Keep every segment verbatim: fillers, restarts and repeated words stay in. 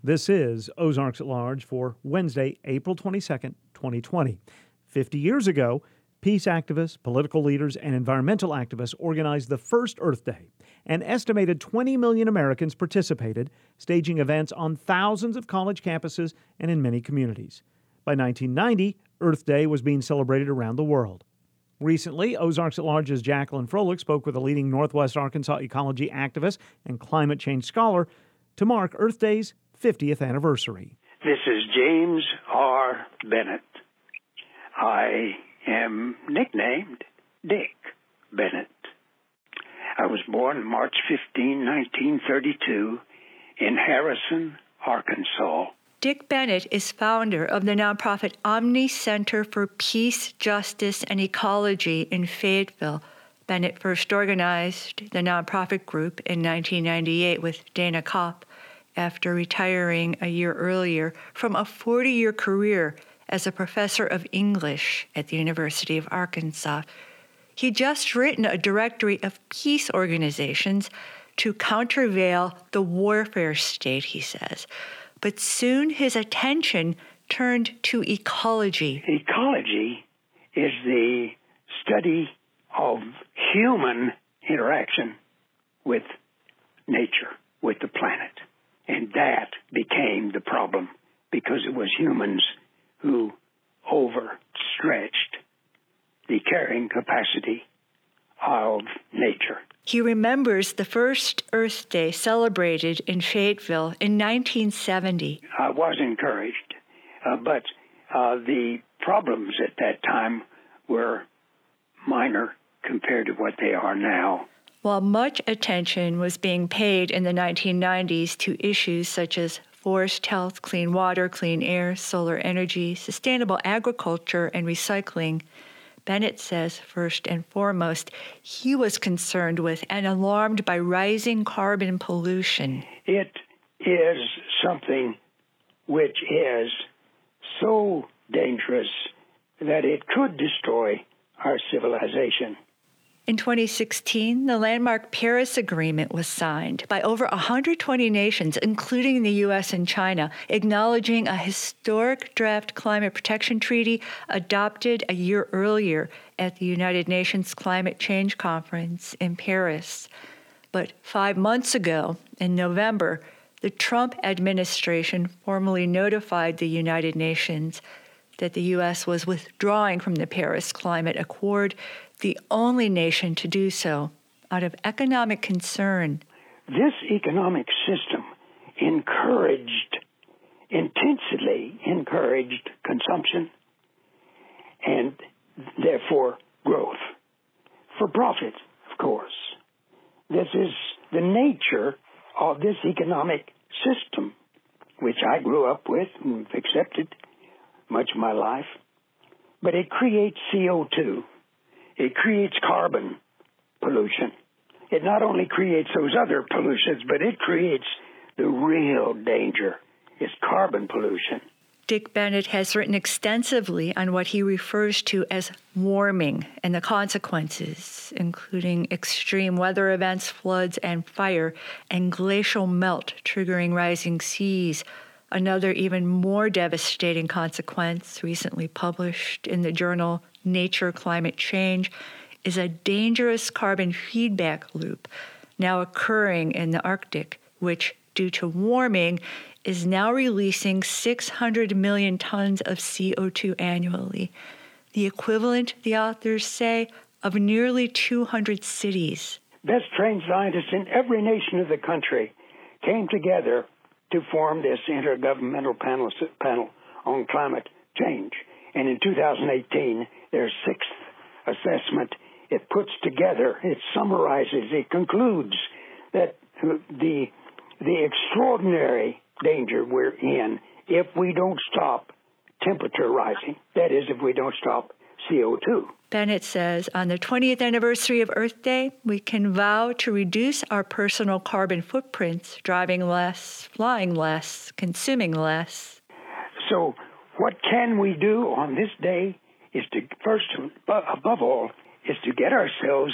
This is Ozarks at Large for Wednesday, April twenty-second, twenty twenty. Fifty years ago, peace activists, political leaders, and environmental activists organized the first Earth Day. An estimated twenty million Americans participated, staging events on thousands of college campuses and in many communities. By nineteen ninety, Earth Day was being celebrated around the world. Recently, Ozarks at Large's Jacqueline Froelich spoke with a leading Northwest Arkansas ecology activist and climate change scholar to mark Earth Day's fiftieth anniversary. This is James R. Bennett. I am nicknamed Dick Bennett. I was born March fifteenth, nineteen thirty-two in Harrison, Arkansas. Dick Bennett is founder of the nonprofit Omni Center for Peace, Justice, and Ecology in Fayetteville. Bennett first organized the nonprofit group in nineteen ninety-eight with Dana Kopp after retiring a year earlier from a forty-year career as a professor of English at the University of Arkansas. He'd just written a directory of peace organizations to countervail the warfare state, he says. But soon his attention turned to ecology. Ecology is the study of human interaction with nature, with the planet. And that became the problem because it was humans who overstretched the carrying capacity of nature. He remembers the first Earth Day celebrated in Fayetteville in nineteen seventy. I was encouraged, uh, but uh, the problems at that time were minor compared to what they are now. While much attention was being paid in the nineteen nineties to issues such as forest health, clean water, clean air, solar energy, sustainable agriculture, and recycling, Bennett says, first and foremost, he was concerned with and alarmed by rising carbon pollution. It is something which is so dangerous that it could destroy our civilization. In twenty sixteen, the landmark Paris Agreement was signed by over one hundred twenty nations, including the U S and China, acknowledging a historic draft climate protection treaty adopted a year earlier at the United Nations Climate Change Conference in Paris. But five months ago, in November, the Trump administration formally notified the United Nations that the U S was withdrawing from the Paris Climate Accord, the only nation to do so out of economic concern. This economic system encouraged, intensely encouraged consumption and therefore growth for profit, of course. This is the nature of this economic system, which I grew up with and accepted much of my life. But it creates C O two. It creates carbon pollution. It not only creates those other pollutions, but it creates the real danger. It's carbon pollution. Dick Bennett has written extensively on what he refers to as warming and the consequences, including extreme weather events, floods, and fire, and glacial melt triggering rising seas. Another even more devastating consequence, recently published in the journal Nature Climate Change, is a dangerous carbon feedback loop now occurring in the Arctic, which, due to warming, is now releasing six hundred million tons of C O two annually, the equivalent, the authors say, of nearly two hundred cities. Best trained scientists in every nation of the country came together to form this intergovernmental panel, panel on climate change. And in two thousand eighteen, their sixth assessment, it puts together, it summarizes, it concludes that the, the extraordinary danger we're in if we don't stop temperature rising, that is, if we don't stop C O two. Bennett says, on the twentieth anniversary of Earth Day, we can vow to reduce our personal carbon footprints, driving less, flying less, consuming less. So what can we do on this day is to, first, above all, is to get ourselves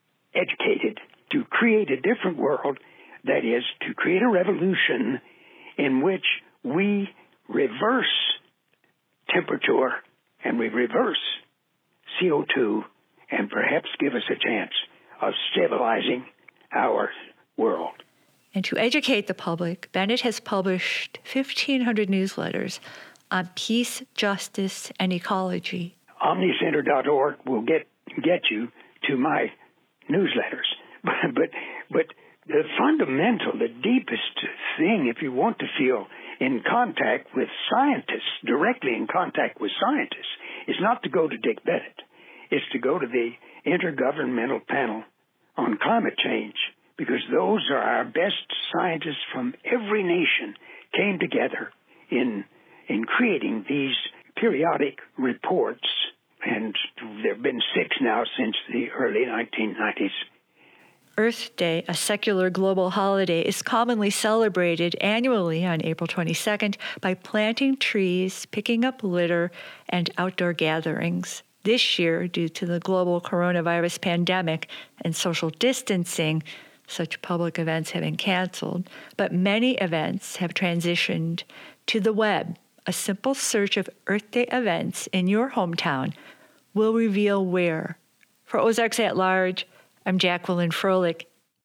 educated, to create a different world, that is, to create a revolution in which we reverse temperature and we reverse C O two and perhaps give us a chance of stabilizing our world. And to educate the public, Bennett has published fifteen hundred newsletters on peace, justice, and ecology. Omnicenter dot org will get get you to my newsletters. But, but, but the fundamental, the deepest thing, if you want to feel in contact with scientists, directly in contact with scientists, is not to go to Dick Bennett. It's to go to the Intergovernmental Panel on Climate Change, because those are our best scientists from every nation came together in in creating these periodic reports, and there have been six now since the early nineteen nineties. Earth Day, a secular global holiday, is commonly celebrated annually on April twenty-second by planting trees, picking up litter, and outdoor gatherings. This year, due to the global coronavirus pandemic and social distancing, such public events have been canceled, but many events have transitioned to the web. A simple search of Earth Day events in your hometown will reveal where. For Ozarks at Large, I'm Jacqueline Froelich.